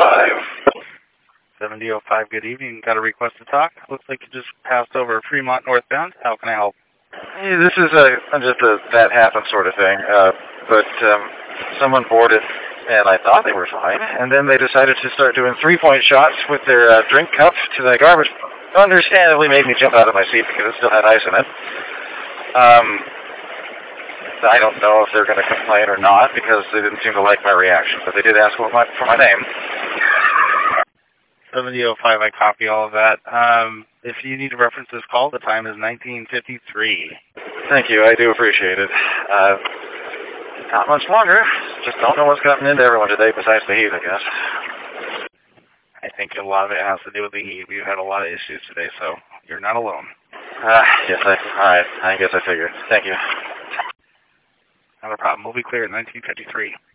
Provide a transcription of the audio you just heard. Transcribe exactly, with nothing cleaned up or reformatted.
five. seventy oh five, good evening. Got a request to talk? Looks like you just passed over Fremont northbound. How can I help? Hey, this is a just a that happened sort of thing, uh, but um, someone boarded, and I thought they were fine, and then they decided to start doing three-point shots with their uh, drink cup to the garbage. Understandably made me jump out of my seat because it still had ice in it. Um, I don't know if they're going to complain or not because they didn't seem to like my reaction, but they did ask for my, for my name. seventy oh five, I copy all of that. Um, if you need to reference this call, the time is nineteen fifty-three. Thank you, I do appreciate it. Uh, not much longer. Just don't know what's gotten into everyone today besides the heat, I guess. I think a lot of it has to do with the heat. We've had a lot of issues today, so you're not alone. Uh, yes, I, all right. I guess I figured. Thank you. Not a problem. We'll be clear at nineteen fifty-three.